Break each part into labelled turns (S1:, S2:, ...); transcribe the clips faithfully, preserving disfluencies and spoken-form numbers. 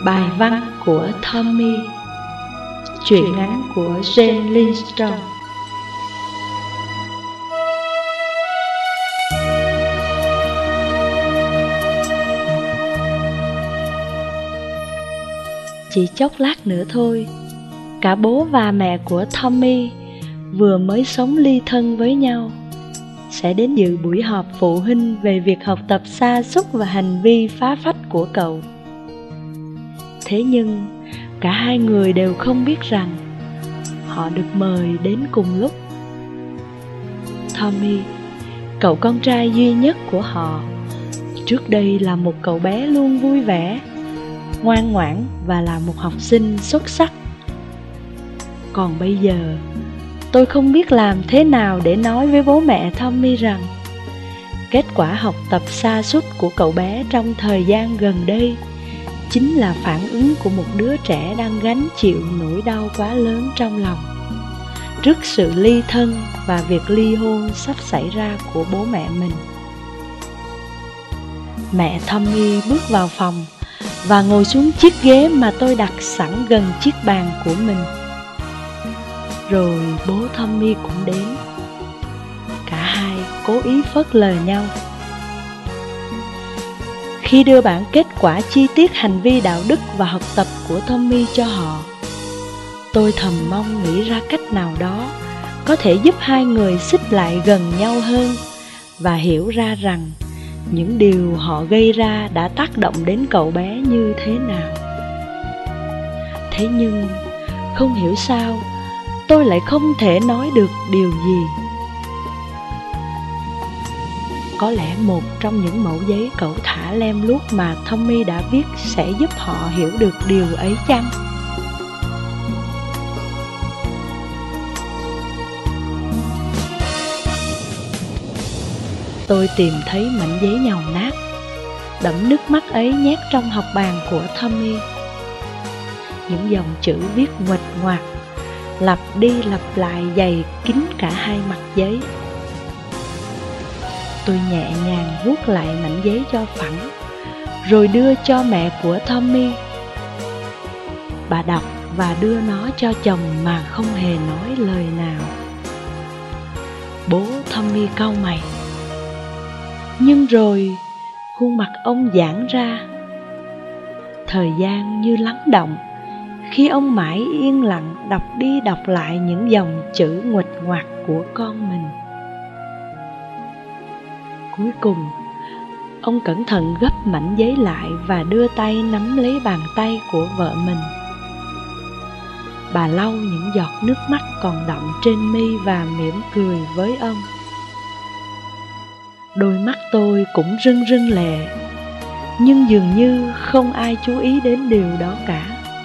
S1: Bài văn của Tommy. Truyện ngắn của Jane Lindstrom. Chỉ chốc lát nữa thôi, cả bố và mẹ của Tommy vừa mới sống ly thân với nhau sẽ đến dự buổi họp phụ huynh về việc học tập sa sút và hành vi phá phách của cậu. Thế nhưng cả hai người đều không biết rằng họ được mời đến cùng lúc. Tommy, cậu con trai duy nhất của họ, trước đây là một cậu bé luôn vui vẻ, ngoan ngoãn và là một học sinh xuất sắc. Còn bây giờ, tôi không biết làm thế nào để nói với bố mẹ Tommy rằng kết quả học tập sa sút của cậu bé trong thời gian gần đây chính là phản ứng của một đứa trẻ đang gánh chịu nỗi đau quá lớn trong lòng trước sự ly thân và việc ly hôn sắp xảy ra của bố mẹ mình. Mẹ Tommy bước vào phòng và ngồi xuống chiếc ghế mà tôi đặt sẵn gần chiếc bàn của mình. Rồi bố Tommy cũng đến. Cả hai cố ý phớt lờ nhau. Khi đưa bản kết quả chi tiết hành vi đạo đức và học tập của Tommy cho họ, tôi thầm mong nghĩ ra cách nào đó có thể giúp hai người xích lại gần nhau hơn và hiểu ra rằng những điều họ gây ra đã tác động đến cậu bé như thế nào. Thế nhưng không hiểu sao tôi lại không thể nói được điều gì. Có lẽ một trong những mẩu giấy cậu thả lem luốc mà Tommy đã viết sẽ giúp họ hiểu được điều ấy chăng? Tôi tìm thấy mảnh giấy nhàu nát, đẫm nước mắt ấy nhét trong học bàn của Tommy. Những dòng chữ viết nguệch ngoạc, lặp đi lặp lại dày kín cả hai mặt giấy. Tôi nhẹ nhàng vuốt lại mảnh giấy cho phẳng, rồi đưa cho mẹ của Tommy. Bà đọc và đưa nó cho chồng mà không hề nói lời nào. Bố Tommy cau mày. Nhưng rồi khuôn mặt ông giãn ra. Thời gian như lắng động khi ông mãi yên lặng đọc đi đọc lại những dòng chữ nguệch ngoạc của con mình. Cuối cùng, ông cẩn thận gấp mảnh giấy lại và đưa tay nắm lấy bàn tay của vợ mình. Bà lau những giọt nước mắt còn đọng trên mi và mỉm cười với ông. Đôi mắt tôi cũng rưng rưng lệ, nhưng dường như không ai chú ý đến điều đó cả.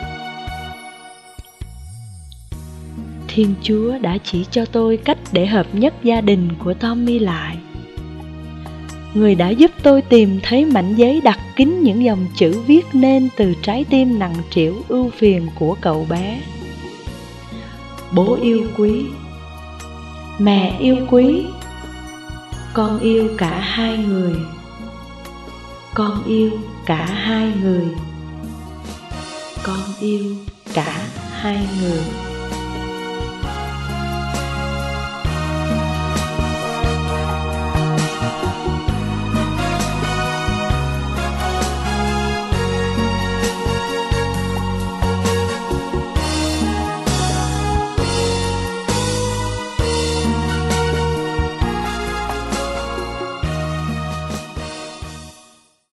S1: Thiên Chúa đã chỉ cho tôi cách để hợp nhất gia đình của Tommy lại. Người đã giúp tôi tìm thấy mảnh giấy đặt kín những dòng chữ viết nên từ trái tim nặng trĩu ưu phiền của cậu bé. Bố yêu quý, mẹ yêu quý, con yêu cả hai người. Con yêu cả hai người. Con yêu cả hai người.